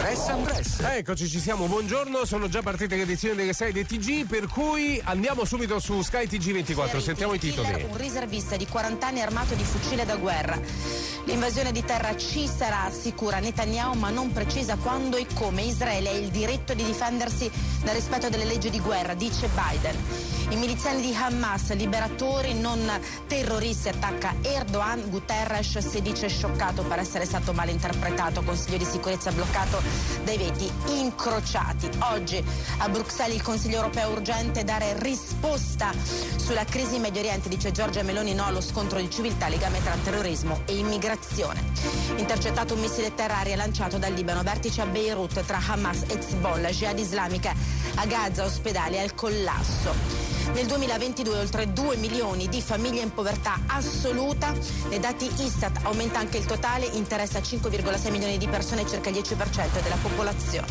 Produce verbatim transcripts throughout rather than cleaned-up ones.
Press and Press. Eccoci, ci siamo, buongiorno, sono già partite le edizioni delle sei del T G, per cui andiamo subito su Sky T G ventiquattro, sentiamo i titoli. Un riservista di quaranta anni armato di fucile da guerra. L'invasione di terra ci sarà, assicura Netanyahu, ma non precisa quando e come. Israele ha il diritto di difendersi nel rispetto delle leggi di guerra, dice Biden. I miliziani di Hamas, liberatori non terroristi, attacca Erdogan. Guterres si dice scioccato per essere stato mal interpretato. Consiglio di sicurezza bloccato dai veti incrociati. Oggi a Bruxelles il Consiglio europeo urgente dare risposta sulla crisi in Medio Oriente, dice Giorgia Meloni, no allo scontro di civiltà, legame tra terrorismo e immigrazione. Intercettato un missile terra-aria lanciato dal Libano, vertice a Beirut tra Hamas e Hezbollah, Jihad islamica a Gaza, ospedali al collasso. Nel duemilaventidue oltre due milioni di famiglie in povertà assoluta. Nei dati Istat aumenta anche il totale, interessa cinque virgola sei milioni di persone, circa il dieci per cento della popolazione.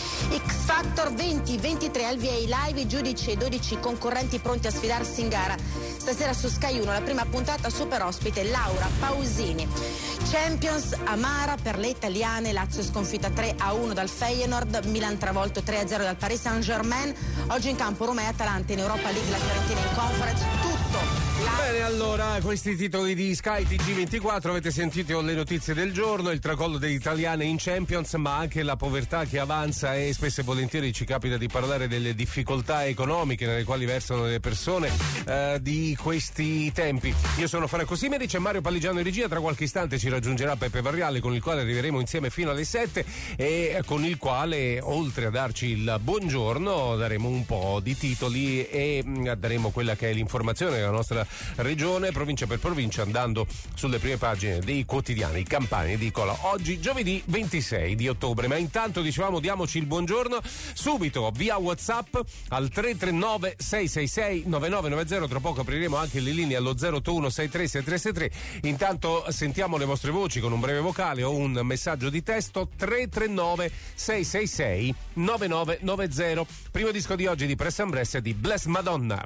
X Factor venti ventitré al via i live, i giudici e dodici concorrenti pronti a sfidarsi in gara. Stasera su Sky uno la prima puntata, super ospite Laura Pausini. Champions amara per le italiane, Lazio sconfitta tre a uno dal Feyenoord, Milan travolto tre a zero dal Paris Saint-Germain. Oggi in campo Roma e Atalanta, in Europa League la Fiorentina in Conference, tutto. Bene, allora, questi titoli di Sky T G ventiquattro, avete sentito le notizie del giorno, il tracollo delle italiane in Champions, ma anche la povertà che avanza, e spesso e volentieri ci capita di parlare delle difficoltà economiche nelle quali versano le persone eh, di questi tempi. Io sono Franco Simeri, c'è Mario Palligiano in regia, tra qualche istante ci raggiungerà Peppe Varriale, con il quale arriveremo insieme fino alle sette e con il quale, oltre a darci il buongiorno, daremo un po' di titoli e mh, daremo quella che è l'informazione della nostra regione, provincia per provincia, andando sulle prime pagine dei quotidiani campani edicola. Oggi giovedì ventisei di ottobre, ma intanto dicevamo diamoci il buongiorno subito via WhatsApp al tre tre nove sei sei sei nove nove nove zero. Tra poco apriremo anche le linee allo zero otto uno sei tre sei tre sei tre. Intanto sentiamo le vostre voci con un breve vocale o un messaggio di testo. Tre tre nove sei sei sei nove nove nove zero. Primo disco di oggi di Press and Press di Bless Madonna.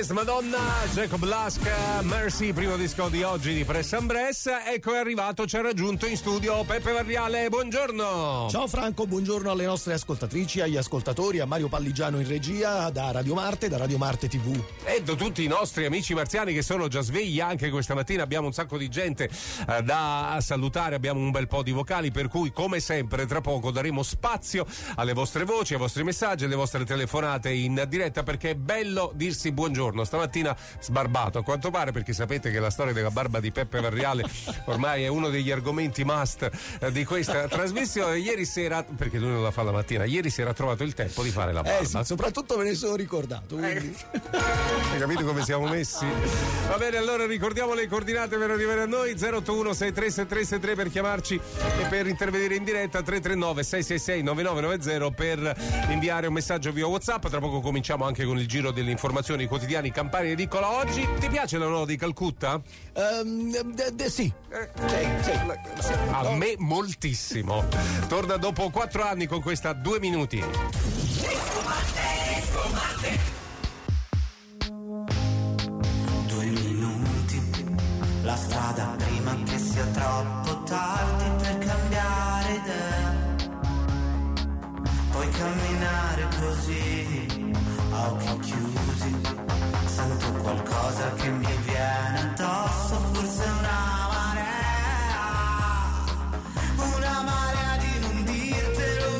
Bless Madonna, Jacob Lusk, Mercy, primo disco di oggi di Press and Press. Ecco, è arrivato, ci ha raggiunto in studio Peppe Varriale, buongiorno. Ciao Franco, buongiorno alle nostre ascoltatrici, agli ascoltatori, a Mario Palligiano in regia, da Radio Marte, da Radio Marte tivù. E da tutti i nostri amici marziani che sono già svegli anche questa mattina. Abbiamo un sacco di gente eh, da salutare, abbiamo un bel po' di vocali, per cui come sempre tra poco daremo spazio alle vostre voci, ai vostri messaggi, alle vostre telefonate in diretta, perché è bello dirsi buongiorno. Stamattina sbarbato a quanto pare, perché sapete che la storia della barba di Peppe Varriale ormai è uno degli argomenti must eh, di questa trasmissione. Ieri sera, perché lui non la fa la mattina, ieri sera ha trovato il tempo di fare la barba. Eh sì, soprattutto me ne sono ricordato. Eh. Hai capito come siamo messi? Va bene, allora ricordiamo le coordinate per arrivare a noi: zero otto uno sei tre sei tre sei tre per chiamarci e per intervenire in diretta, tre tre nove sei sei sei nove nove nove zero per inviare un messaggio via WhatsApp. Tra poco cominciamo anche con il giro delle informazioni quotidiani Campania Edicola oggi. Ti piace la nuova di Calcutta? Um, de, de, sì. Eh, sì, sì, sì. A no. me moltissimo. Torna dopo quattro anni con questa due minuti. Due minuti, la strada prima che sia troppo tardi per cambiare idea. Puoi camminare così, a occhi chiusi. Sento qualcosa che mi viene addosso, forse una marea, una marea di non dirtelo.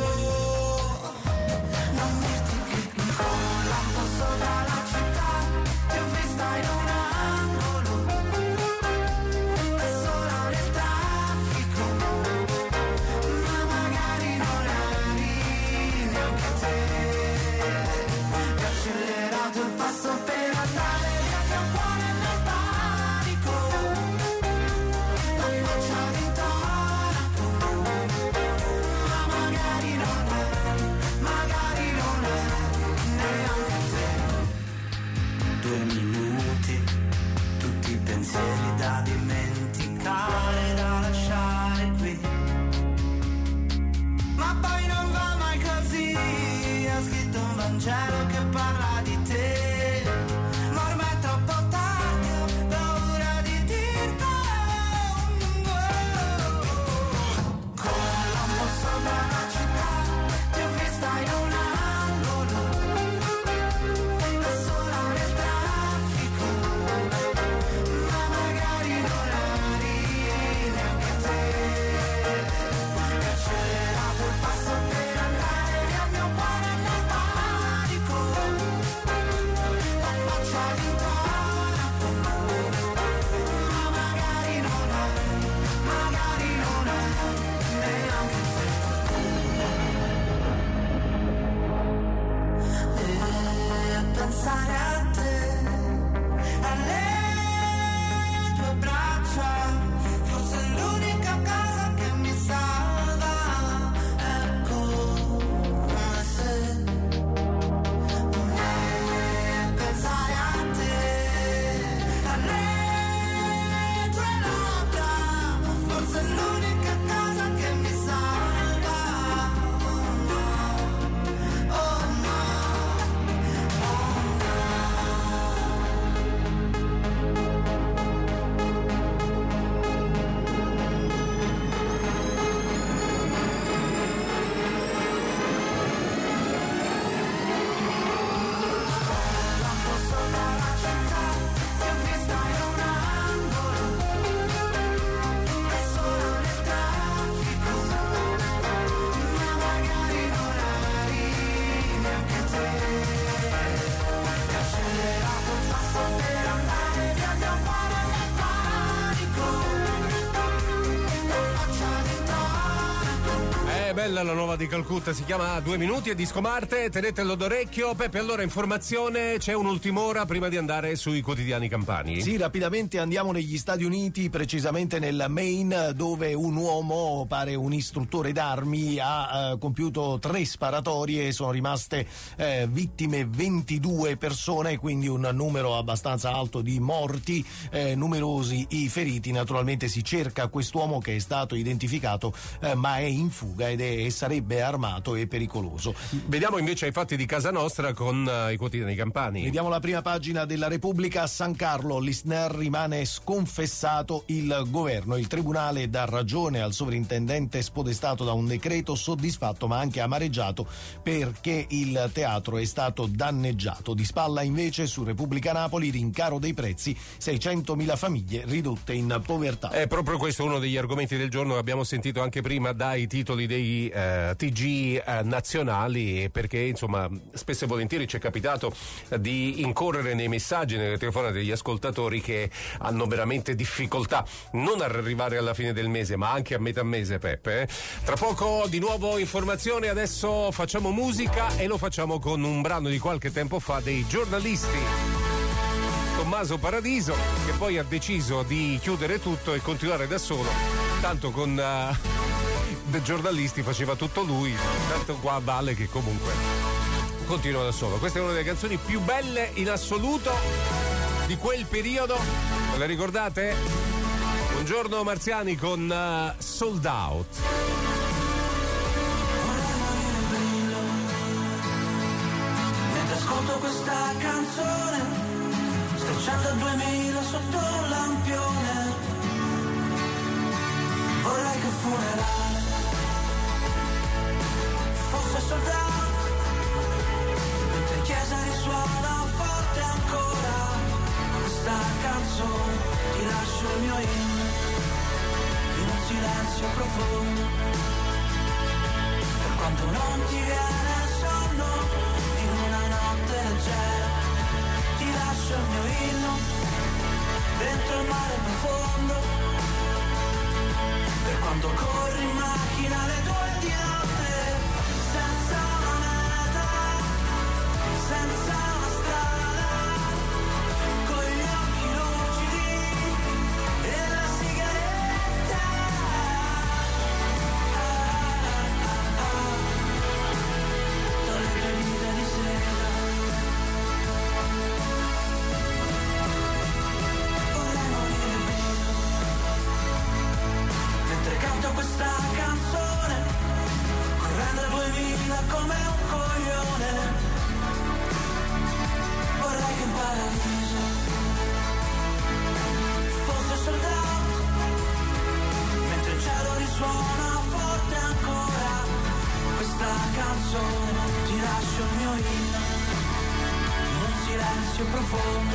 Non dirti che colando sopra la città ti ho vista in un angolo, da sola nel traffico, ma magari non eri neanche te. Ti ho accelerato il passo per andare via, il mio cuore nel panico, la faccia d'intonaco, ma magari non eri, magari non eri neanche te. Due minuti, tutti i pensieri da dimenticare, da lasciare qui. Ma poi non va mai così, ha scritto un Vangelo che parla di te, ma ormai è troppo tardi, ho paura di dirtelo. Colando sopra la città, ti ho vista in un angolo, da sola nel traffico, ma magari non eri neanche te. Ho accelerato il passo per andare via, il mio cuore nel panico, la faccia d'intonaco, ma magari non eri, magari non eri neanche te. E pensare a te, alle tue braccia, forse è l'unica cosa che mi salva. È come se e pensare a te, alle tue labbra, forse è l'unica cosa che mi salva. Oh no, oh no. Sopra la città, ti ho vista in un angolo, da sola nel traffico, ma magari non eri neanche te. Ti ho accelerato il passo per andare via, il mio cuore nel panico, la faccia d'intonaco. È bella la nuova di Calcutta, si chiama Due minuti e Disco Marte, tenetelo d'orecchio. Peppe, allora informazione, c'è un'ultima ora prima di andare sui quotidiani campani. Sì, rapidamente andiamo negli Stati Uniti, precisamente nel Maine, dove un uomo, pare un istruttore d'armi, ha eh, compiuto tre sparatorie, sono rimaste eh, vittime ventidue persone, quindi un numero abbastanza alto di morti, eh, numerosi i feriti. Naturalmente si cerca quest'uomo che è stato identificato eh, ma è in fuga ed è e sarebbe armato e pericoloso. Vediamo invece i fatti di casa nostra con uh, i quotidiani campani. Vediamo la prima pagina della Repubblica. A San Carlo l'Isner rimane sconfessato il governo. Il tribunale dà ragione al sovrintendente spodestato da un decreto, soddisfatto ma anche amareggiato perché il teatro è stato danneggiato. Di spalla invece su Repubblica Napoli, rincaro dei prezzi, seicentomila famiglie ridotte in povertà. È proprio questo uno degli argomenti del giorno che abbiamo sentito anche prima dai titoli dei eh, T G eh, nazionali, perché insomma spesso e volentieri ci è capitato di incorrere nei messaggi, nelle telefonate degli ascoltatori che hanno veramente difficoltà non ad arrivare alla fine del mese ma anche a metà mese, Peppe. Tra poco di nuovo informazioni, adesso facciamo musica e lo facciamo con un brano di qualche tempo fa dei Giornalisti. Tommaso Paradiso, che poi ha deciso di chiudere tutto e continuare da solo, tanto con uh, dei Giornalisti faceva tutto lui, tanto qua vale che comunque continua da solo. Questa è una delle canzoni più belle in assoluto di quel periodo, la ricordate? Buongiorno Marziani con uh, Sold Out. Mentre ascolto questa canzone, strecciando a duemila sotto un lampione, vorrei che il funerale fosse sold out, mentre in chiesa risuona forte ancora questa canzone, ti lascio il mio inno in un silenzio profondo, per quando non ti viene il sonno in una notte leggera, ti lascio il mio inno dentro il mare profondo, per quando corri in macchina alle due di notte, senza una meta, senza una strada, con gli occhi lucidi e la sigaretta, ah, ah, ah, tra le tue dita di sera. Mentre canto questa canzone, correndo a duemila come un coglione, vorrei che il paradiso fosse sold out, mentre il cielo risuona forte ancora questa canzone, ti lascio il mio inno in un silenzio profondo,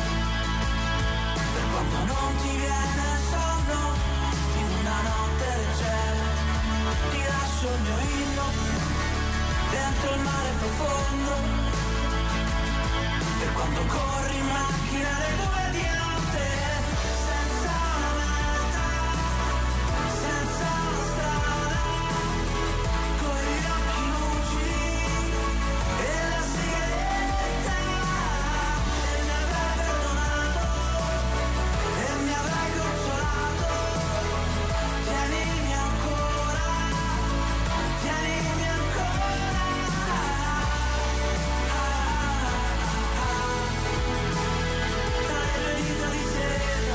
per quando non ti viene sonno una notte leggera, ti lascio il mio inno dentro il mare profondo, per quando corri in macchina alle due di notte, senza una meta, senza una strada, con gli occhi lucidi e la sigaretta, e mi avrai perdonato e mi avrai consolato. Tienimi ancora, tienimi ancora, tra le tue dita di seta.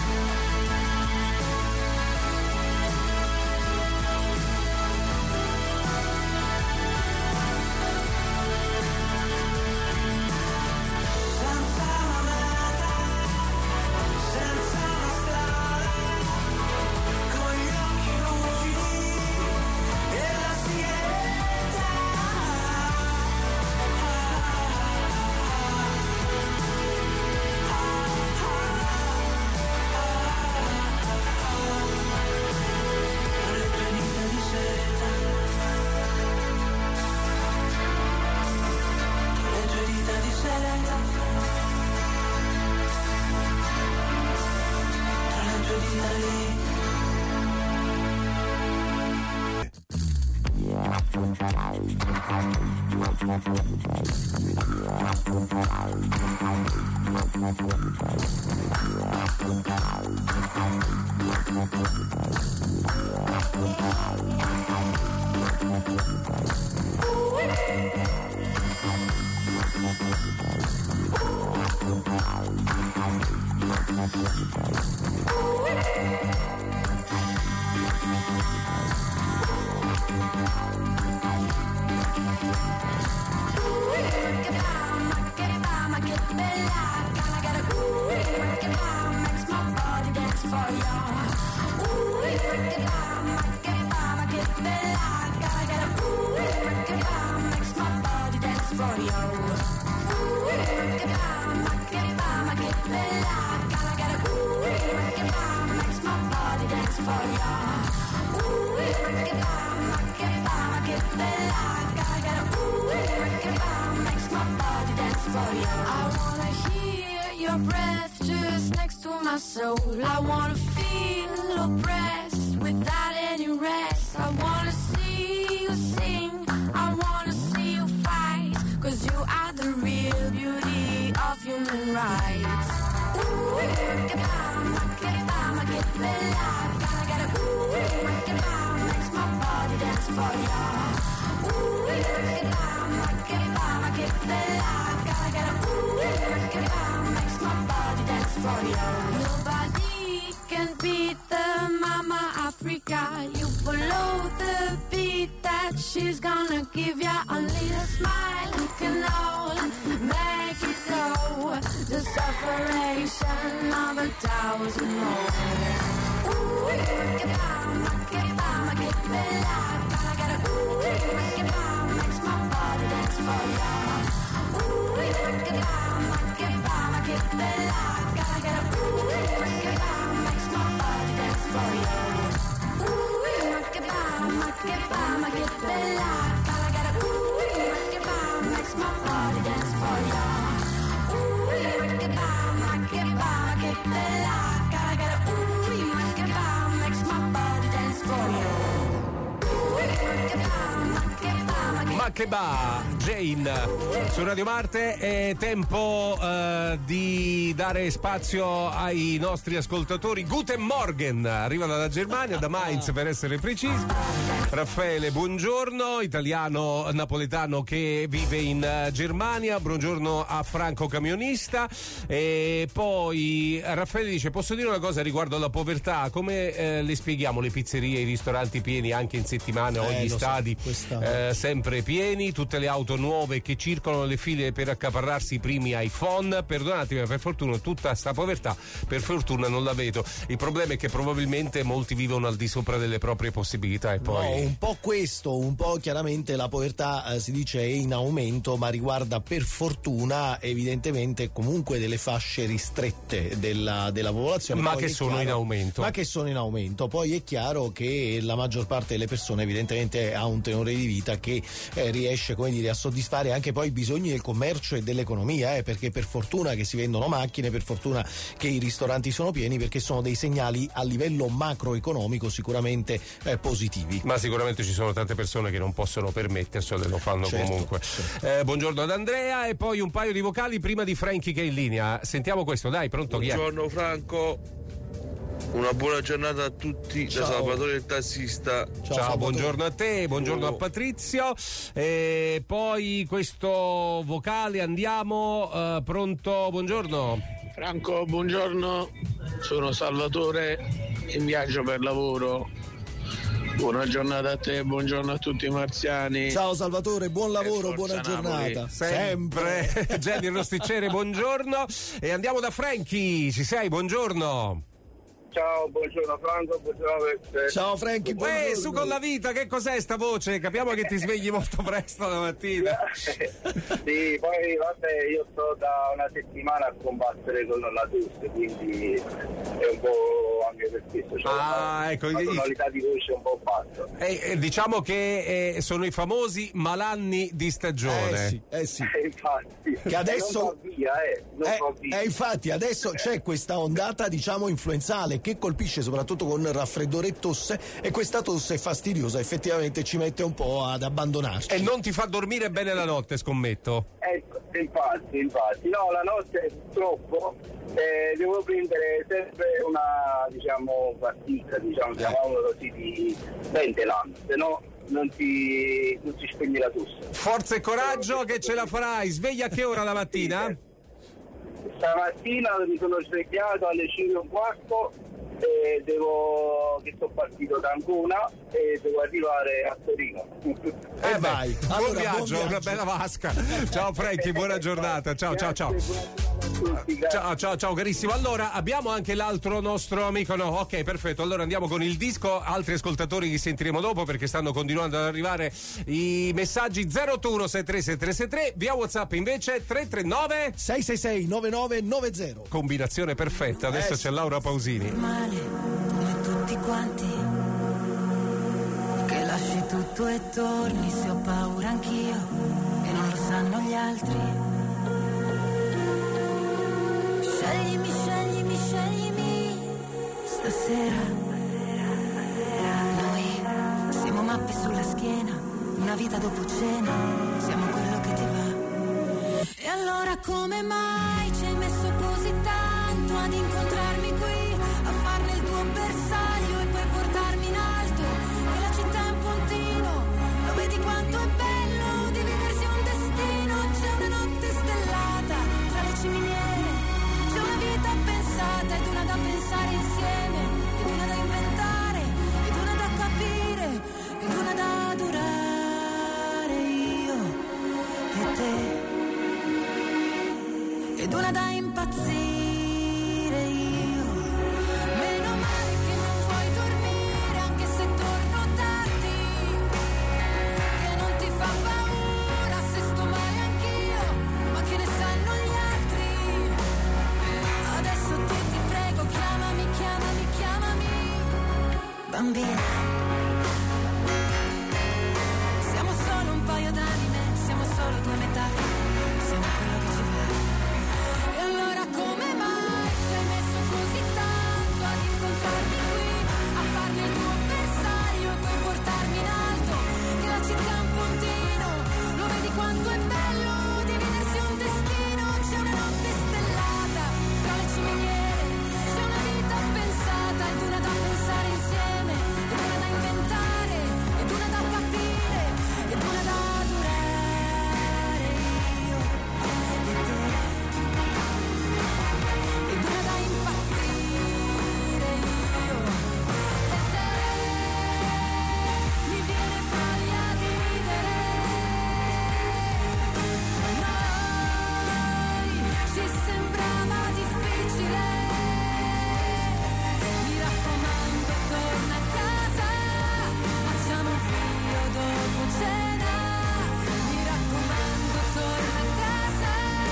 Senza una meta, senza una strada, con gli occhi lucidi e la sigaretta, tra le tue dita di seta, tra le tue dita di seta, tra le tue dita lì. Soul. I wanna feel oppressed without any rest. I wanna see you sing, I wanna see you fight, 'cause you are the real beauty of human rights. Ooh, che bam, che bam, che bella, gotta get a ooh, che bam, makes my body dance for you. Ooh, che bam, che bam, che bella, gotta get a ooh, che bam, makes my body dance for you. Nobody can beat the Mama Africa. You follow the beat that she's gonna give ya. Only a smile you can all make it go. The separation of a thousand more. Ooh, che bam, che bam, che bella. Gotta get a ooh, che bam, makes my body dance for ya. Ooh, che bam, che bam, che bella. Gotta get a ooh, che bam, makes my body dance for you. Ooh, che bam, che bam, che bella. Gotta get a ooh, che bam, makes my body dance for you. Ooh, che bam, che bam, che bella. Gotta get a ooh, che bam, makes my body dance for you. Ooh, che bam, che bam, che Ma che va, Jane, su Radio Marte. È tempo uh, di dare spazio ai nostri ascoltatori. Guten Morgen, arrivano dalla Germania, da Mainz per essere precisi. Raffaele, buongiorno, italiano napoletano che vive in Germania. Buongiorno a Franco, camionista. E poi Raffaele dice: posso dire una cosa riguardo alla povertà? Come eh, le spieghiamo le pizzerie, i ristoranti pieni anche in settimana, o Eh, gli lo so, stadi questa- eh, sempre pieni, tutte le auto nuove che circolano, le file per accaparrarsi i primi iPhone? Perdonatemi, ma per fortuna tutta sta povertà per fortuna non la vedo. Il problema è che probabilmente molti vivono al di sopra delle proprie possibilità e poi No, un po' questo, un po' chiaramente la povertà eh, si dice è in aumento, ma riguarda per fortuna evidentemente comunque delle fasce ristrette della, della popolazione. Ma Poi che è sono chiaro- in aumento. Ma che sono in aumento. Poi è chiaro che la maggior parte delle persone evidentemente ha un tenore di vita che eh, riesce, come dire, a soddisfare anche poi i bisogni del commercio e dell'economia, eh, perché per fortuna che si vendono macchine, per fortuna che i ristoranti sono pieni, perché sono dei segnali a livello macroeconomico sicuramente eh, positivi. ma sicuramente ci sono tante persone che non possono permetterselo e lo fanno Certo, comunque. Eh, buongiorno ad Andrea e poi un paio di vocali prima di Franchi che è in linea. Sentiamo questo, dai, pronto, chi è? Buongiorno Franco, una buona giornata a tutti Ciao. da Salvatore il tassista. Ciao, Salvatore. buongiorno a te, buongiorno a Patrizio. E poi questo vocale andiamo, eh, pronto, buongiorno. Franco, buongiorno, sono Salvatore in viaggio per lavoro. Buona giornata a te, buongiorno a tutti i marziani. Ciao Salvatore, buon lavoro, E forza buona Napoli. giornata. Sempre Jenny il Rosticciere, buongiorno. E andiamo da Franchi, ci sei, buongiorno. Ciao, buongiorno Franco, buongiorno a te. Ciao Franchi, Uè, buongiorno. su con la vita, che cos'è sta voce? Capiamo che ti svegli molto presto la mattina. Sì, poi vabbè, io sto da una settimana a combattere con la tosse, quindi è un po' anche per questo. Cioè, Ah, una, ecco, una i- tonalità di voce un po' bassa. E, e diciamo che eh, sono i famosi malanni di stagione. Eh sì, eh sì. Eh, infatti. Che adesso- Non va via, eh. Non Eh, va via. eh, infatti adesso c'è questa ondata diciamo influenzale che colpisce soprattutto con raffreddore e tosse, e questa tosse è fastidiosa, effettivamente ci mette un po' ad abbandonarci. E non ti fa dormire bene la notte, scommetto. Ecco, infatti, infatti. No, la notte purtroppo eh, devo prendere sempre una, diciamo, pasticca, diciamo, chiamiamolo così, di Bentelan, se no non ti, non ti spegni la tosse. Forza e coraggio che ce la farai. Sveglia a che ora la mattina? Stamattina mi sono svegliato alle cinque e un quarto e devo che sono partito da Ancona e devo arrivare a Torino. Eh, eh vai, buon, allora, viaggio, buon viaggio, una bella vasca. Ciao Frankie, buona giornata. Ciao, ciao, ciao. Ciao, ciao, ciao carissimo. Allora, abbiamo anche l'altro nostro amico. No, ok, perfetto. Allora andiamo con il disco. Altri ascoltatori li sentiremo dopo perché stanno continuando ad arrivare i messaggi. Zero otto uno sei tre sei tre sei tre. Via WhatsApp invece tre tre nove sei sei sei nove nove nove zero. Combinazione perfetta. Adesso eh, c'è Laura Pausini. Male come tutti quanti, che lasci tutto e torni se ho paura anch'io e non lo sanno gli altri. Sceglimi, sceglimi, sceglimi stasera. Noi siamo mappe sulla schiena, una vita dopo cena, siamo quello che ti va. E allora come mai ci hai messo così tanto ad incontrarmi qui, a farne il tuo bersaglio e poi portarmi in alto? E la città è un puntino, lo vedi quanto è bello dividersi un destino. C'è una notte stellata tra le ciminiere, c'è una vita pensata ed una da pensare insieme, ed una da inventare, ed una da capire, ed una da adorare io e te, ed una da impazzire io. Meno male che non vuoi dormire anche se torno tardi, che non ti fa paura se sto male anch'io, ma che ne sanno gli altri. Adesso tu ti prego, chiamami, chiamami, chiamami bambina. Siamo solo un paio d'anime, siamo solo due metafore, siamo quello che ci va. E allora come mai ci hai messo così tanto ad incontrarmi qui, a farmi il tuo bersaglio e poi portarmi in alto? Che la città è un puntino, lo vedi quanto è bello dividersi un destino. C'è una notte stellata tra le ciminiere, c'è una vita pensata ed una da pensare insieme, ed una da inventare, ed una da capire, ed una da adorare io e te, ed una da impazzire io e te. Mi viene voglia di ridere, noi ci sembrava difficile. Mi raccomando, torna a casa, facciamo un figlio dopo cena. Mi raccomando, torna a casa.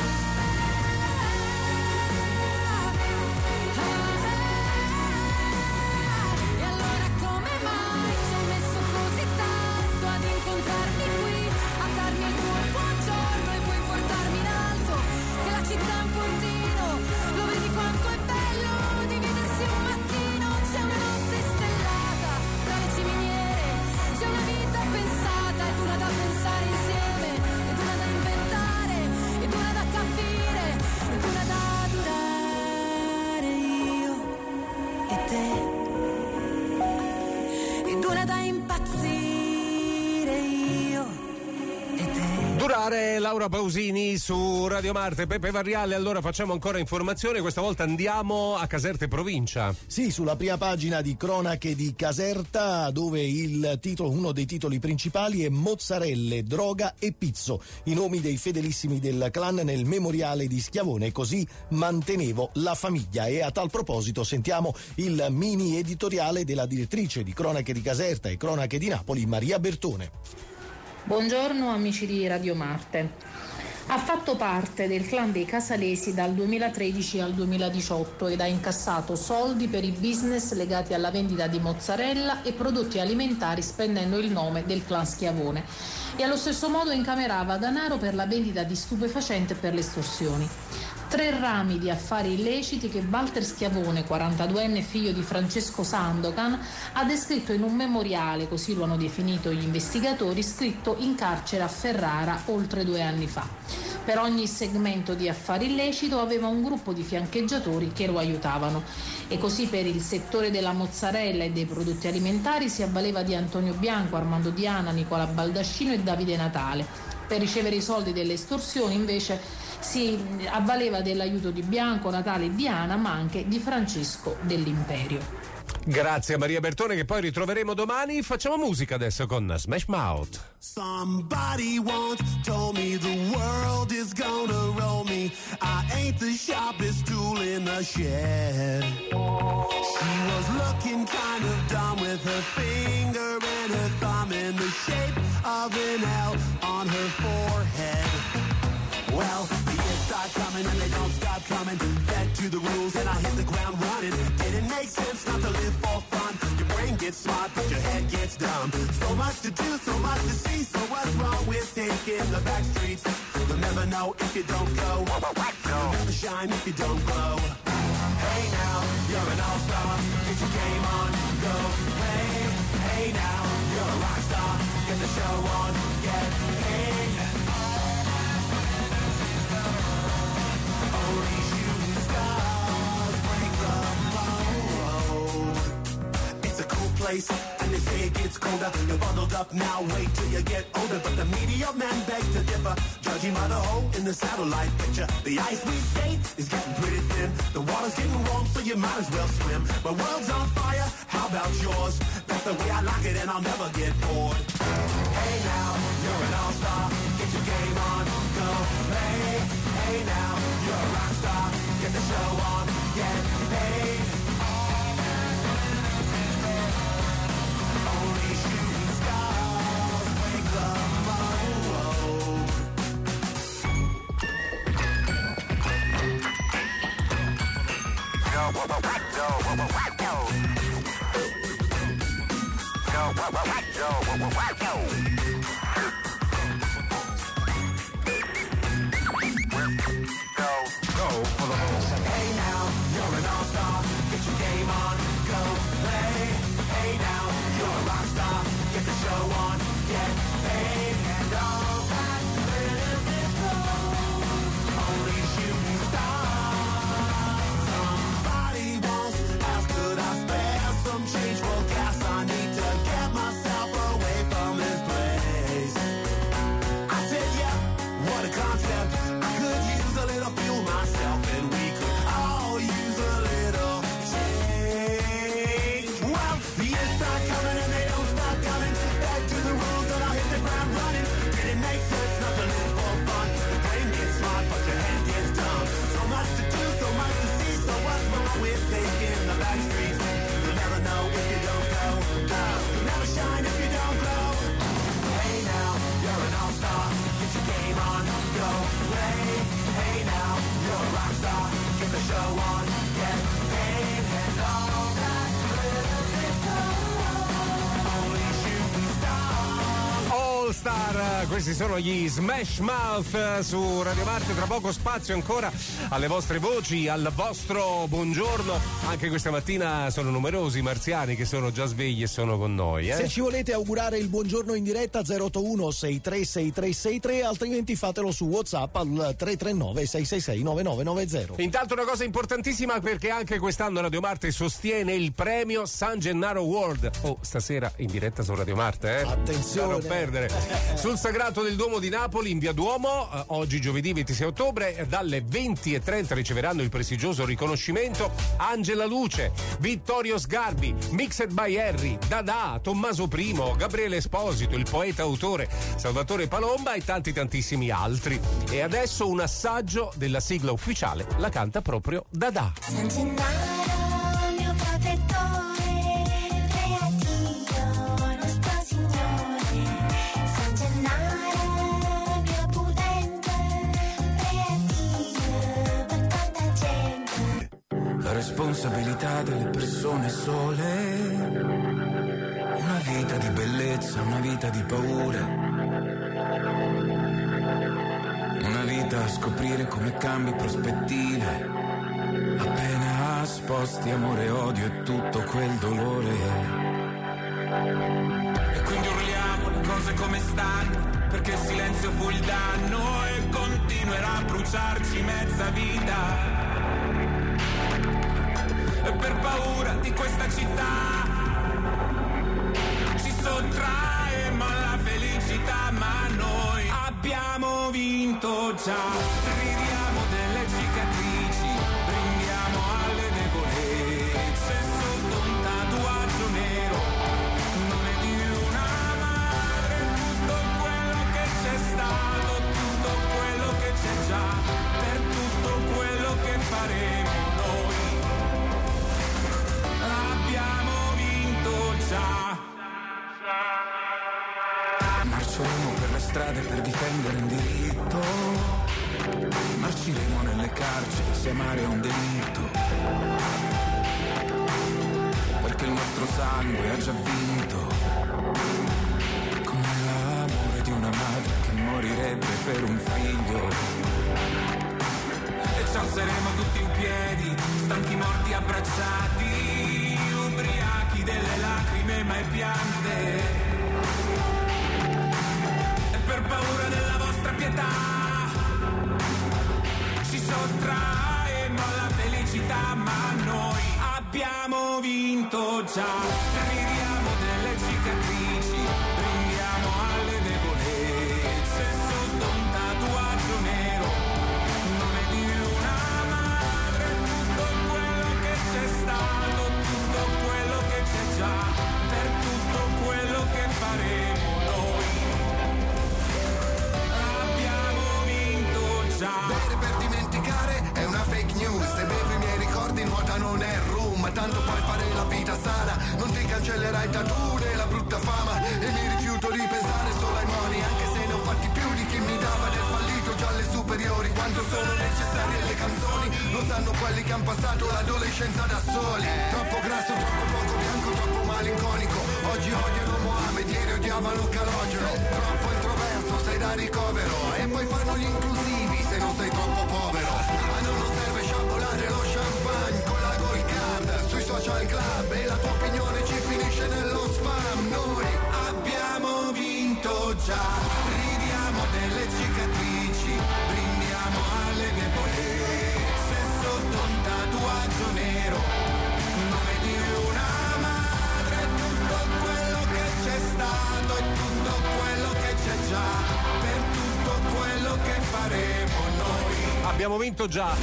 E allora come mai ci hai messo così tanto ad incontrarmi qui, a darmi il tuo buongiorno e poi portarmi in alto? Che la città è un puntino, lo vedi quanto è bello dividersi un mattino. C'è una notte stellata tra le ciminiere, c'è una vita pensata ed una da pensare insieme, ed una da inventare, ed una da capire, ed una da adorare io e te, ed una da impazzire io e te. Durare Laura Pausini su Radio Marte. Peppe Varriale. Allora facciamo ancora informazione, questa volta andiamo a Caserte provincia. Sì, sulla prima pagina di Cronache di Caserta, dove il titolo, uno dei titoli principali è Mozzarelle, droga e pizzo, i nomi dei fedelissimi del clan nel memoriale di Schiavone, così mantenevo la famiglia. E a tal proposito sentiamo il mini editoriale della direttrice di Cronache di Caserta e Cronache di Napoli, Maria Bertone. Buongiorno amici di Radio Marte. Ha fatto parte del clan dei Casalesi dal duemilatredici al duemiladiciotto ed ha incassato soldi per i business legati alla vendita di mozzarella e prodotti alimentari spendendo il nome del clan Schiavone, e allo stesso modo incamerava denaro per la vendita di stupefacenti e per le estorsioni. Tre rami di affari illeciti che Walter Schiavone, quarantaduenne figlio di Francesco Sandokan, ha descritto in un memoriale, così lo hanno definito gli investigatori, scritto in carcere a Ferrara oltre due anni fa. Per ogni segmento di affari illecito aveva un gruppo di fiancheggiatori che lo aiutavano, e così per il settore della mozzarella e dei prodotti alimentari si avvaleva di Antonio Bianco, Armando Diana, Nicola Baldascino e Davide Natale. Per ricevere i soldi delle estorsioni invece si avvaleva dell'aiuto di Bianco, Natale e Diana, ma anche di Francesco dell'Imperio. Grazie a Maria Bertone, che poi ritroveremo domani. Facciamo musica adesso con Smash Mouth. Somebody once told me the world is gonna roll me. I ain't the sharpest tool in the shed. She was looking kind of dumb with her finger and her thumb in the shape of an L on her forehead. Well, the years start coming and they don't stop coming. Back to the rules and I hit the ground running. Didn't make sense not to live for fun. Your brain gets smart but your head gets dumb. So much to do, so much to see. So what's wrong with taking the back streets? You'll never know if you don't go. You'll never shine if you don't glow. Hey now, you're an all-star. Get your game on, go play. Hey now, you're a rock star. Get the show on, get paid. Only shooting stars break the mold. It's a cool place, and they say it gets colder. You're bundled up now, wait till you get older. But the media men beg to differ, judging by the hole in the satellite picture. The ice we skate is getting pretty thin. The water's getting warm, so you might as well swim. My world's on fire, how about yours? That's the way I like it, and I'll never get bored. Hey now, you're an all-star. Get your game on, go play. Hey now, you're a rock star. Get the show on, get paid. Only shooting stars break the mold. Go, go, go, go, go, go, go. Hey now, you're an all-star. Get your game on, go play. Hey now, you're a rock star. Get the show on, get paid. And all that glitters is gold. Only shooting stars. Somebody once asked, could I spare some change for gas? I need to get myself away from this place. I said, yeah, what a concept. I could use a little fuel myself, and we could all use a little change. Well, the years start coming and they don't stop coming. Back to the rules and I'll hit the ground running. Didn't make sense not to live for fun. The brain gets smart but your head gets dumb. So much to do, so much to see. So what's wrong with taking the back streets? You'll never know if you don't go. No, you'll never shine if you don't glow. Hey now, you're an all-star. Get your game on, go play. Hey now, you're a rock star. Get the show on, get paid. And all that glitters is gold. Only shooting stars. All Star, questi sono gli Smash Mouth su Radio Marte. Tra poco spazio ancora alle vostre voci, al vostro buongiorno. Anche questa mattina sono numerosi i marziani che sono già svegli e sono con noi. Eh? Se ci volete augurare il buongiorno in diretta, zero otto uno sei tre sei tre sei tre, altrimenti fatelo su WhatsApp al tre tre nove sei sei sei nove nove nove zero. Intanto una cosa importantissima, perché anche quest'anno Radio Marte sostiene il premio San Gennaro World. Oh, stasera in diretta su Radio Marte, eh? Attenzione, da non perdere. Sul Sagrato del Duomo di Napoli, in via Duomo, eh, oggi giovedì ventisei ottobre, dalle venti e trenta riceveranno il prestigioso riconoscimento Angela Luce, Vittorio Sgarbi, Mixed by Harry, Dada, Tommaso Primo, Gabriele Esposito, il poeta autore Salvatore Palomba e tanti tantissimi altri. E adesso un assaggio della sigla ufficiale, la canta proprio Dada. San Gennaro, mio protettore, re a Dio, nostro Signore. San Gennaro, mio pudente, re a Dio, per tanta gente. La responsabilità delle persone sole, una vita di bellezza, una vita di paure. Una vita a scoprire come cambi prospettive, appena sposti amore, odio e tutto quel dolore. E quindi urliamo le cose come stanno, perché il silenzio fu il danno e continuerà a bruciarci mezza vita. E per paura di questa città ci sottrae ma la felicità, ma noi abbiamo vinto già. ridiamo delle cicatrici, brindiamo alle debolezze sotto un tatuaggio nero, nome di una madre, tutto quello che c'è stato, tutto quello che c'è già, per tutto quello che faremo noi, abbiamo vinto già. Marceremo per le strade per difendere un diritto, marciremo nelle carceri se amare è un delitto, perché il nostro sangue ha già vinto, come l'amore di una madre che morirebbe per un figlio. E ci alzeremo tutti in piedi, stanchi morti abbracciati, ubriachi delle lacrime mai piante, e per paura della vostra pietà ci sottraemo alla felicità, ma noi abbiamo vinto già. Ridiamo delle cicatrici, brindiamo alle debolezze sotto un tatuaggio nero, nome di una madre, tutto quello che c'è stato, tutto quello che c'è già, per tutto quello che faremo noi, abbiamo vinto già. Bere per dimenticare è una fake news, se bevo i miei ricordi nuotano nel rum, ma tanto puoi fare la vita sana, non ti cancellerai il tattoo né la brutta fama, e mi rifiuto di pensare solo ai moni, anche se ne ho fatti più di chi mi dava del fallito già alle superiori. Quanto sono necessarie le canzoni, lo sanno quelli che han passato l'adolescenza da soli. Troppo grasso, troppo poco bianco, troppo malinconico, oggi odiano Mohamed, ieri odiavano Calogero. Troppo introverso, sei da ricovero, e poi fanno gli inclusivi se non sei troppo povero. Ma non serve sciabolare lo champagne con la gold card sui social club, e la tua opinione ci finisce nello spam. Noi Abbiamo vinto già, ridiamo delle cicatrici, brindiamo alle debolezze sotto un tatuaggio nero, nome di una madre, tutto quello che c'è stato e tutto quello che c'è già, per tutto quello che faremo noi. Abbiamo vinto già.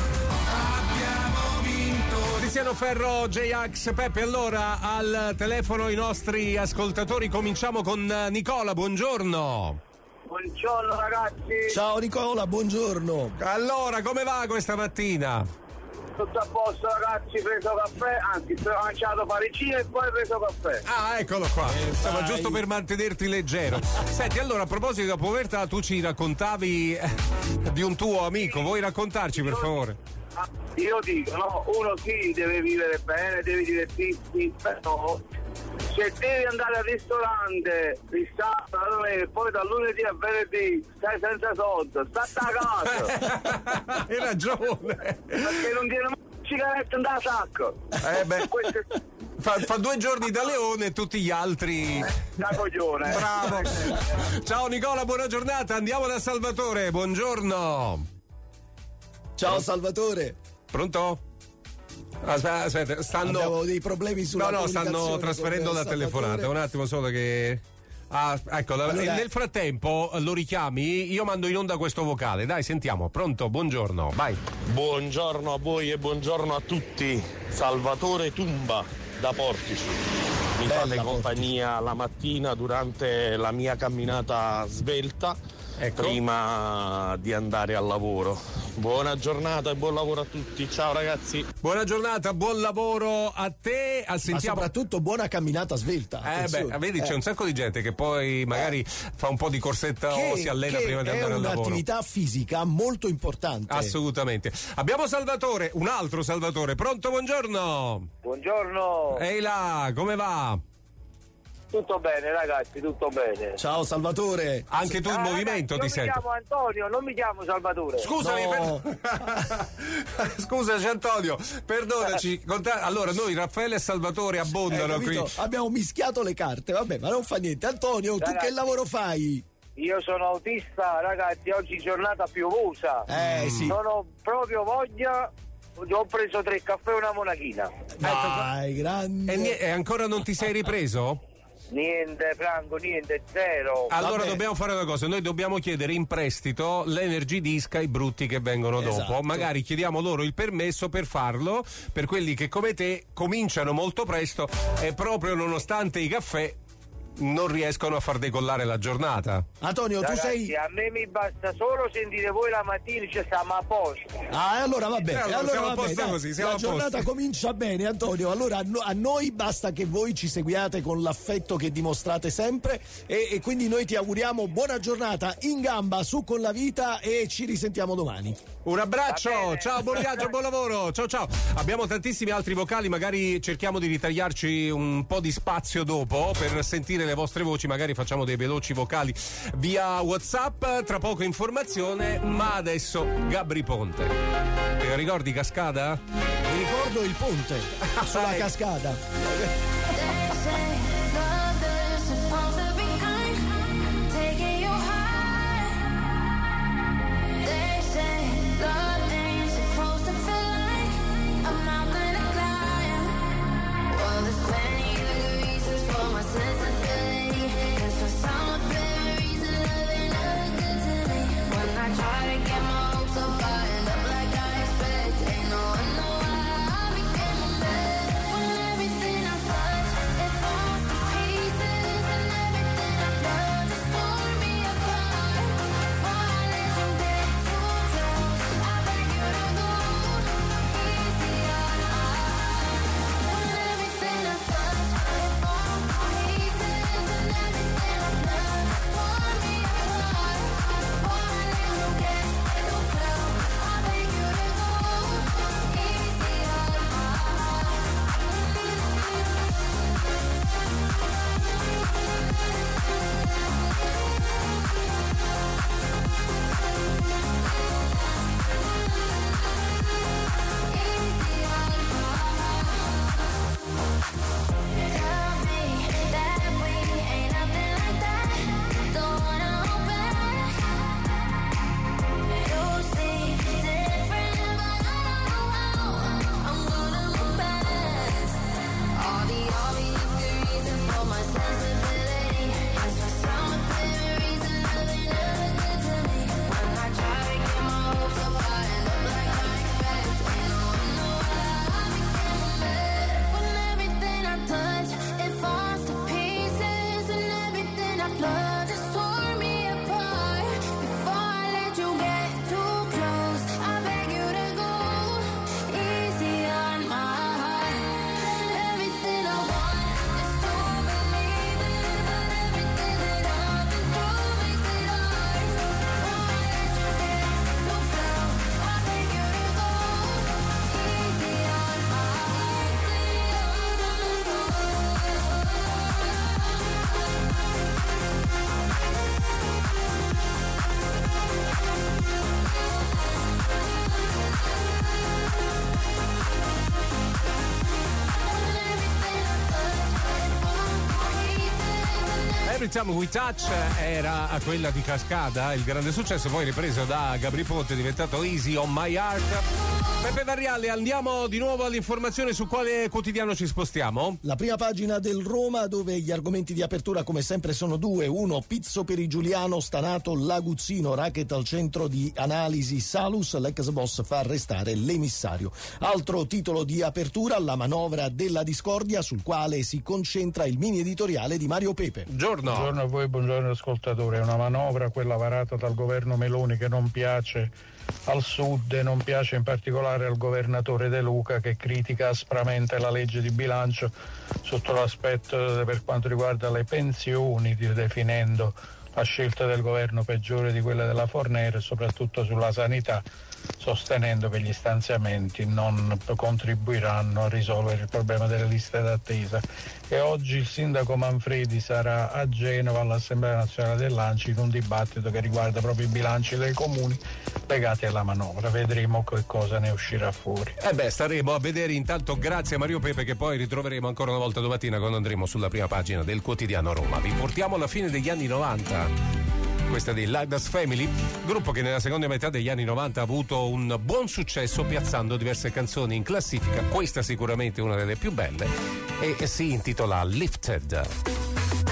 Abbiamo vinto. Tiziano Ferro, J-Ax, Peppe. Allora, al telefono i nostri ascoltatori. Cominciamo con Nicola, buongiorno. Buongiorno ragazzi. Ciao Nicola, buongiorno. Allora, come va questa mattina? Tutto a posto ragazzi, preso caffè, anzi ho mangiato parecchino e poi ho preso caffè. Ah, eccolo qua. Eh, Insomma, vai. giusto per mantenerti leggero. Senti, allora, a proposito della povertà, tu ci raccontavi eh, di un tuo amico. Vuoi raccontarci, per favore? Ah, io dico, no, uno sì deve vivere bene, deve divertirsi, però se devi andare al ristorante il sabato e poi dal lunedì a venerdì stai senza soldi, stai a casa. Hai ragione. Perché non tiene mai sigarette da sacco. Eh beh. Questo è Fa, fa due giorni da leone e tutti gli altri da coglione. Bravo. Ciao Nicola, buona giornata. Andiamo da Salvatore, buongiorno. Ciao Salvatore. Pronto? Aspetta, aspetta, stanno. Abbiamo dei problemi sulla No, no, stanno comunicazione trasferendo con la Salvatore. telefonata. Un attimo solo che. Ah, ecco, Allora- nel frattempo lo richiami, io mando in onda questo vocale. Dai, sentiamo. Pronto? Buongiorno. Vai. Buongiorno a voi e buongiorno a tutti. Salvatore Tumba da Portici. Mi Bella fate compagnia la mattina durante la mia camminata svelta, Ecco. prima di andare al lavoro. Buona giornata e buon lavoro a tutti. Ciao ragazzi. Buona giornata, buon lavoro a te. Ma Sentiamo. soprattutto buona camminata svelta. Eh attenzione. beh, vedi, c'è Eh. un sacco di gente che poi magari fa un po' di corsetta Che- o si allena che prima di andare è al lavoro. un'attività fisica molto importante. Assolutamente. Abbiamo Salvatore, un altro Salvatore. Pronto, buongiorno. Buongiorno. Ehi là, come va? Tutto bene ragazzi, tutto bene. Ciao Salvatore. Anche tu in Ah, movimento ragazzi, ti io mi sento. chiamo Antonio, non mi chiamo Salvatore. Scusami, No. per... scusaci Antonio, perdonaci. Conta- Allora, noi Raffaele e Salvatore Eh, abbondano qui. capito? Abbiamo mischiato le carte, vabbè, ma non fa niente. Antonio, tu Ragazzi. che lavoro fai? Io sono autista, ragazzi, oggi giornata piovosa. Eh sì. Non ho proprio voglia. Ho preso tre caffè e una monachina. Dai, grande. E, nie- e ancora non ti sei ripreso? Niente Franco, niente, zero. Allora dobbiamo fare una cosa, noi dobbiamo chiedere in prestito l'Energy Disc ai brutti che vengono dopo. Esatto. Magari chiediamo loro il permesso per farlo, per quelli che come te cominciano molto presto e proprio nonostante i caffè non riescono a far decollare la giornata. Antonio, Ragazzi, tu sei... a me mi basta solo sentire voi la mattina, ci stiamo a posto. Ah, allora va bene, Eh, allora allora siamo a va bene, posto dai. così, siamo la a posto. giornata comincia bene, Antonio. Allora a, no- a noi basta che voi ci seguiate con l'affetto che dimostrate sempre e, e quindi noi ti auguriamo buona giornata, in gamba, su con la vita e ci risentiamo domani. Un abbraccio, ciao, buon viaggio, buon lavoro, ciao ciao. Abbiamo tantissimi altri vocali, magari cerchiamo di ritagliarci un po' di spazio dopo per sentire le vostre voci, magari facciamo dei veloci vocali via WhatsApp, tra poco informazione, ma adesso Gabri Ponte. Ti ricordi Cascada? Mi ricordo il ponte sulla Ecco. cascata. Every Time We Touch era quella di Cascada, il grande successo, poi ripreso da Gabri Ponte, diventato Easy on My Heart. Peppe Varriale, andiamo di nuovo all'informazione. Su quale quotidiano ci spostiamo? La prima pagina del Roma, dove gli argomenti di apertura come sempre sono due. Uno, pizzo per i Giuliano, stanato l'aguzzino, racket al centro di analisi Salus, l'ex boss fa arrestare l'emissario. Altro titolo di apertura, la manovra della discordia, sul quale si concentra il mini editoriale di Mario Pepe. Giorno. Buongiorno a voi, buongiorno ascoltatori. È una manovra, quella varata dal governo Meloni, che non piace al sud e non piace in particolare al governatore De Luca, che critica aspramente la legge di bilancio sotto l'aspetto per quanto riguarda le pensioni, definendo la scelta del governo peggiore di quella della Fornero, e soprattutto sulla sanità, sostenendo che gli stanziamenti non contribuiranno a risolvere il problema delle liste d'attesa. E oggi il sindaco Manfredi sarà a Genova all'Assemblea Nazionale dell'Anci in un dibattito che riguarda proprio i bilanci dei comuni legati alla manovra. Vedremo che cosa ne uscirà fuori. Eh beh, staremo a vedere. Intanto grazie a Mario Pepe, che poi ritroveremo ancora una volta domattina quando andremo sulla prima pagina del quotidiano Roma. Vi portiamo alla fine degli anni novanta. Questa di Lighthouse Family, gruppo che nella seconda metà degli anni novanta ha avuto un buon successo piazzando diverse canzoni in classifica. Questa sicuramente è una delle più belle e si intitola Lifted.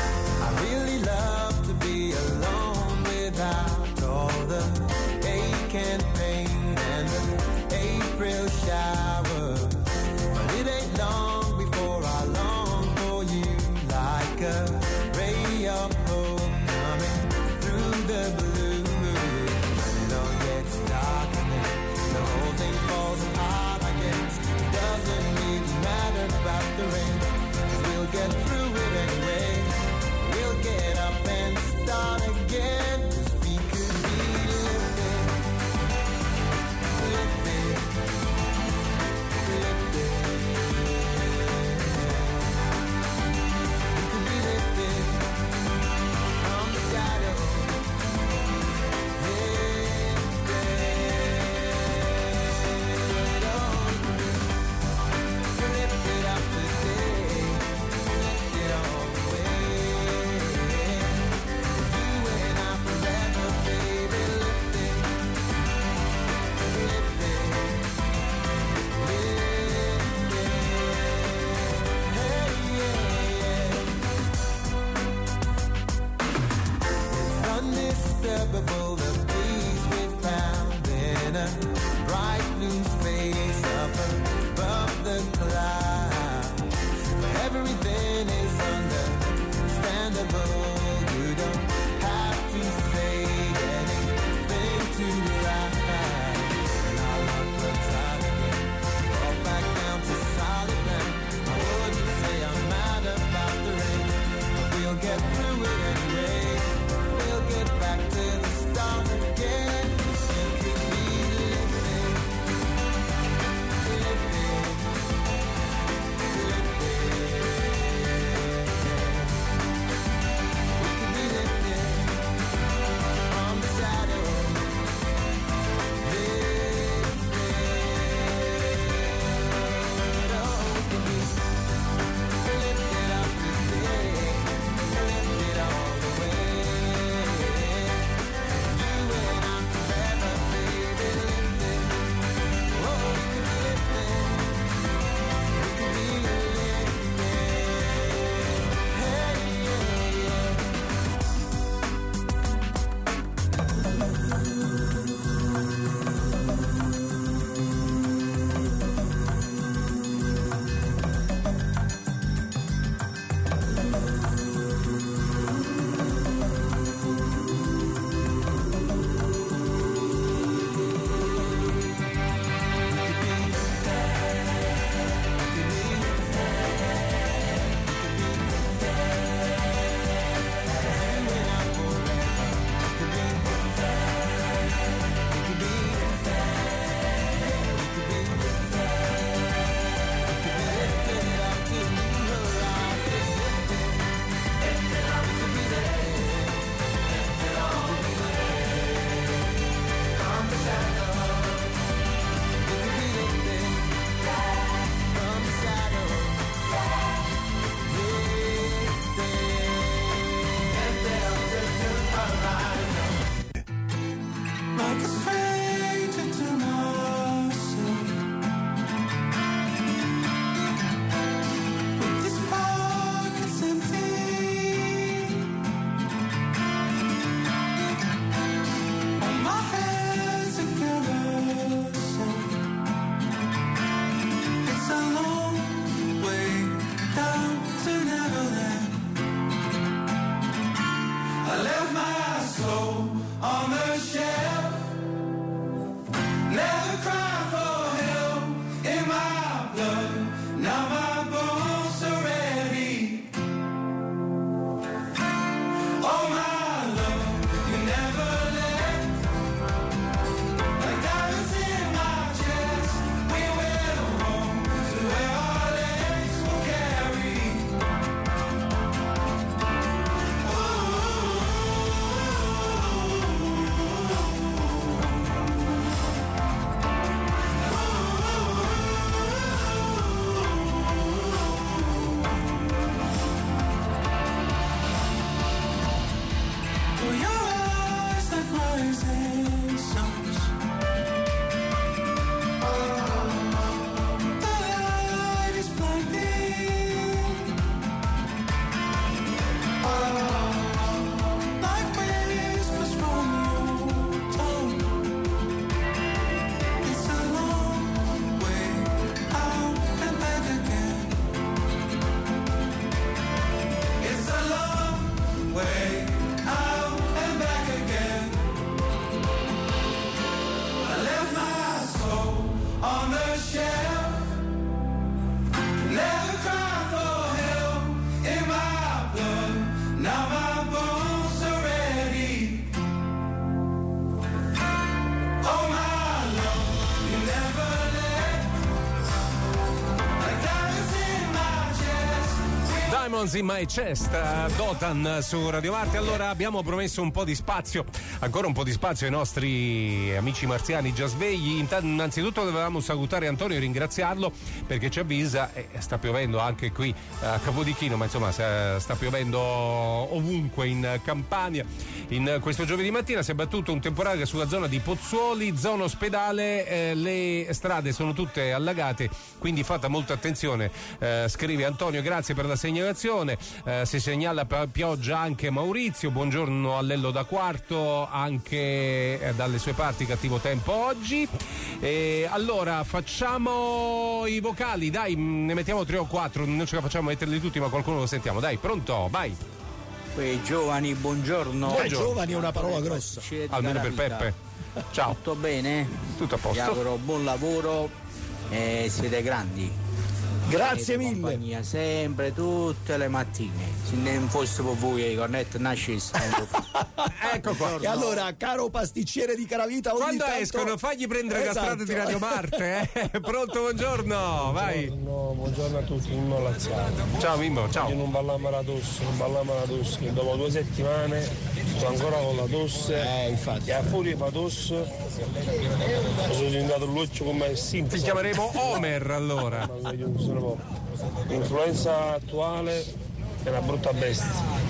Demons in My Chest, Dotan su Radio Marte. Allora abbiamo promesso un po' di spazio, ancora un po' di spazio ai nostri amici marziani già svegli. Innanzitutto dovevamo salutare Antonio e ringraziarlo perché ci avvisa, eh, sta piovendo anche qui a Capodichino, ma insomma sta piovendo ovunque in Campania. In questo giovedì mattina si è battuto un temporale sulla zona di Pozzuoli, zona ospedale, eh, le strade sono tutte allagate, quindi fate molta attenzione, eh, scrive Antonio, grazie per la segnalazione. Eh, si segnala per pioggia anche Maurizio, buongiorno a Lello da Quarto, anche eh, dalle sue parti cattivo tempo oggi. E allora facciamo i vocali, dai, ne mettiamo tre o quattro, non ce la facciamo metterli tutti, ma qualcuno lo sentiamo, dai, pronto, vai. Quei giovani, buongiorno. Beh, giovani è una parola grossa. Almeno per Peppe. Ciao. Tutto bene? Tutto a posto. Vi auguro buon lavoro e siete grandi. Grazie mille. Compagnia sempre, tutte le mattine. Se non fosse per voi, i cornetti nascesse. Ecco qua. E allora, caro pasticcere di Caravita, ogni quando tanto... escono, fagli prendere esatto. la strada di Radio Marte. Eh? Pronto, buongiorno, vai. Buongiorno, buongiorno a tutti, Mimmo Lazzaro. Ciao Mimmo, ciao. Io non ballammo la tosse, non ballammo la tosse. Dopo due settimane sto ancora con la tosse. Eh, infatti. E a fuori fa tosse. Sono diventato l'occhio come il Simpson. Ti chiameremo Homer allora. L'influenza attuale è una brutta bestia.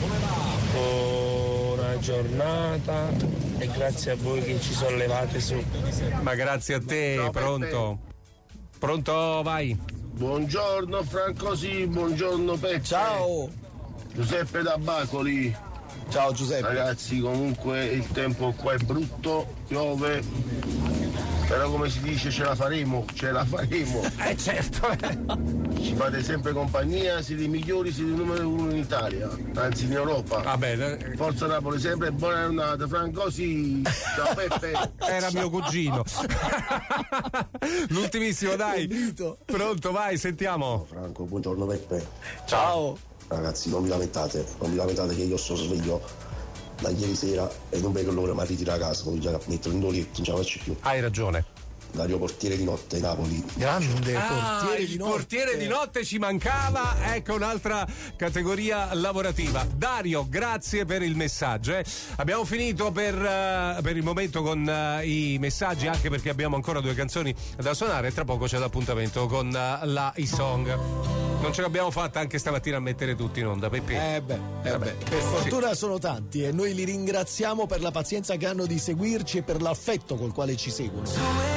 Buona giornata e grazie a voi che ci sollevate su. Ma grazie a te, Ciao, pronto. Peppe. Pronto, vai. Buongiorno Franco, sì, buongiorno Peppe. Ciao. Giuseppe da Bacoli. Ciao Giuseppe. Ragazzi, comunque il tempo qua è brutto, piove, però come si dice ce la faremo, ce la faremo. Eh certo. Ci fate sempre compagnia, siete i migliori, siete il numero uno in Italia, anzi in Europa. Va bene. Forza Napoli sempre, buona giornata Franco, sì. Ciao Peppe. Era mio cugino. L'ultimissimo, dai. Pronto, vai, sentiamo. Franco, buongiorno Peppe. Ciao. Ragazzi, non vi lamentate, non vi lamentate che io sto sveglio da ieri sera e non vedo l'ora ma ritiro a casa, come già metto in letto, non ce la faccio più. Hai ragione. Dario Portiere di Notte, Napoli. Grande ah, portiere il di notte. portiere di notte ci mancava, ecco un'altra categoria lavorativa. Dario, grazie per il messaggio. Eh. Abbiamo finito per, uh, per il momento con uh, i messaggi, anche perché abbiamo ancora due canzoni da suonare e tra poco c'è l'appuntamento con uh, la e-song. Non ce l'abbiamo fatta anche stamattina a mettere tutti in onda, Peppi. Eh beh, eh eh beh. beh. Per fortuna Sì. sono tanti e noi li ringraziamo per la pazienza che hanno di seguirci e per l'affetto col quale ci seguono.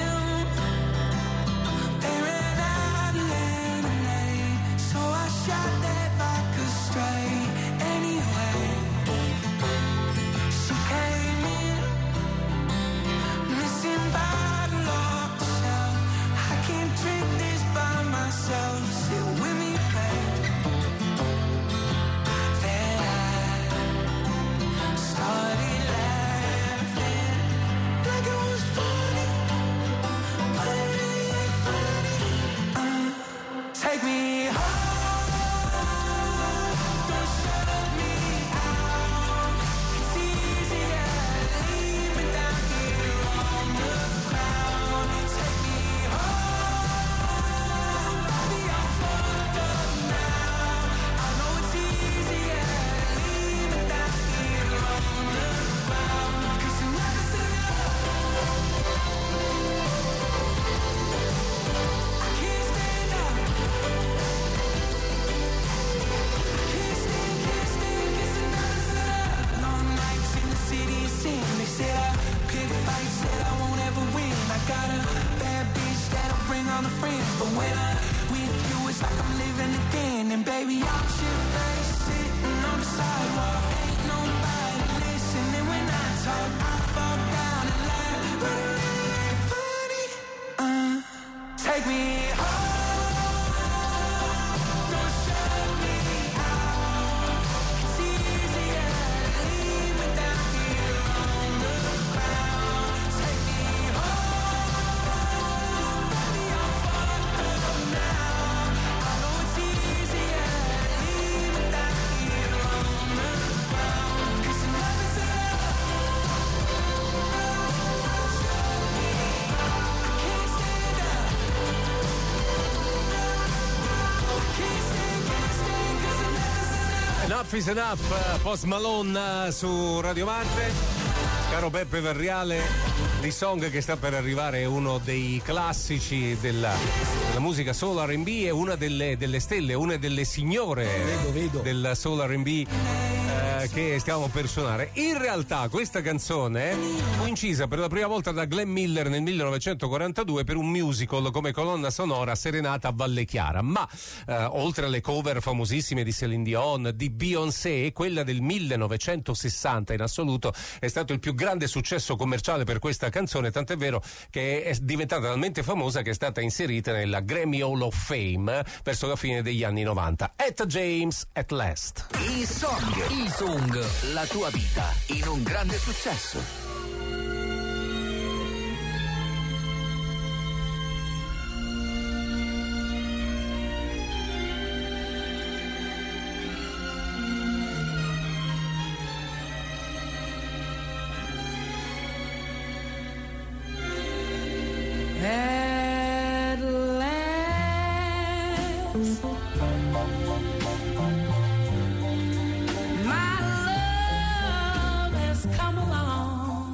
Take me home, don't shut me out. It's easier to leave me down here on the ground. Take me home, baby, I'm fucked up now. I know it's easier to leave me down here on the ground. 'Cause you never said I can't stand up. Long nights in the city of sin. They said I pick fights that I won't ever win. I got a bad bitch that'll bring all the friends, but when I'm with you, it's like I'm living again. And baby, I'm shit-faced, sitting on the sidewalk. Ain't nobody listening when I talk. I fall down and laugh, but it really ain't funny. Uh, take me home. Don't shut me out. It's easier to leave me down here on the ground. Take me home, baby, I'm fucked up now. I know it's easier to leave me down here on the ground. 'Cause you never said don't shut me out. I can't stand up. Enough is enough, Post Malone su Radio Marte. Caro Peppe Varriale, di song che sta per arrivare è uno dei classici della, della musica soul R and B, è una delle, delle stelle, una delle signore vedo, vedo. del soul R and B eh, che stiamo per suonare. In realtà questa canzone fu incisa per la prima volta da Glenn Miller nel millenovecentoquarantadue per un musical come colonna sonora Serenata a Valle Chiara, ma eh, oltre alle cover famosissime di Céline Dion, di Beyoncé, quella del millenovecentosessanta in assoluto è stato il più grande successo commerciale per questa canzone, tant'è vero che è diventata talmente famosa che è stata inserita nella Grammy Hall of Fame verso la fine degli anni novanta. Etta James, At Last. I song, i song, la tua vita in un grande successo. At last, my love has come along.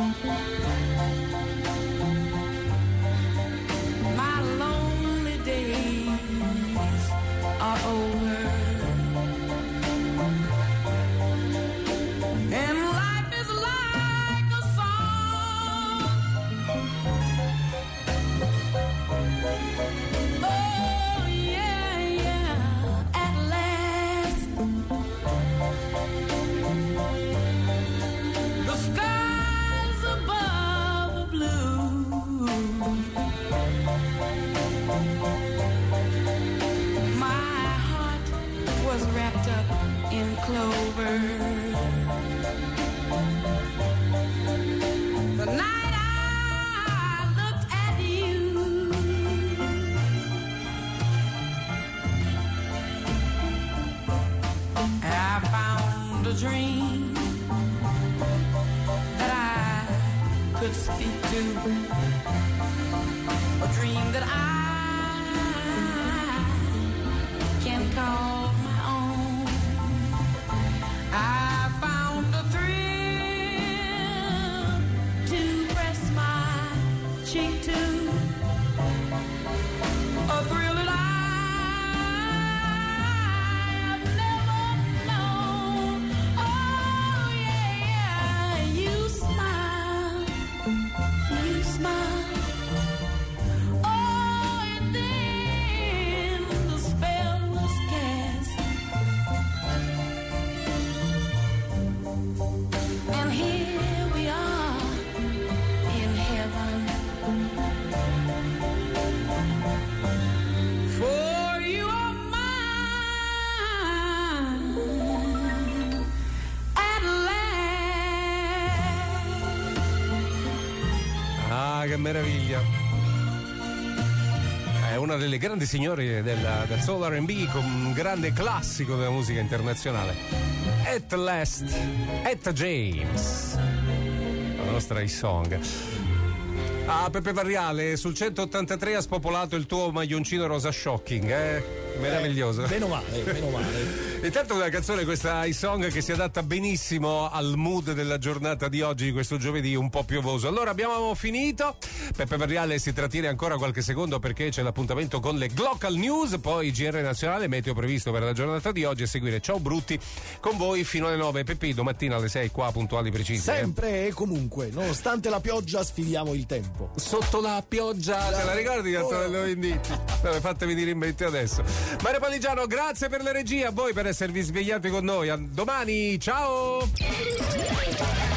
My lonely days are over, and life is like a song. Oh yeah, yeah, at last the skies above are blue, my heart was wrapped up in clover. The night I looked at you, I found a dream that I could speak to, a dream that I can call my own. I found a thrill to press my cheek to, a thrill that I've never known. Oh yeah, yeah, you smile, you smile. Oh, and then the spell was cast, and here we are in heaven. For you are mine at last. Ah, che meraviglia! È una delle grandi signore del, del soul R and B, con un grande classico della musica internazionale. At Last, Etta James, la nostra i-song. Ah, Peppe Varriale, sul centottantatré ha spopolato il tuo maglioncino rosa shocking, eh? Meraviglioso. Eh, meno male, meno male. Intanto una canzone, questa i-song, che si adatta benissimo al mood della giornata di oggi, di questo giovedì un po' piovoso. Allora abbiamo finito. Peppe Varriale si trattiene ancora qualche secondo perché c'è l'appuntamento con le Glocal News, poi G R nazionale, meteo previsto per la giornata di oggi, a seguire Ciao Brutti con voi fino alle nove. Peppi, domattina alle sei qua puntuali precisi. Sempre e comunque, nonostante la pioggia, sfidiamo il tempo. Sotto la pioggia, te la ricordi Antonello Venditti? Me l'hai fatta venire in mente adesso. Mario Paligiano, grazie per la regia, a voi per esservi svegliati con noi. A domani, ciao!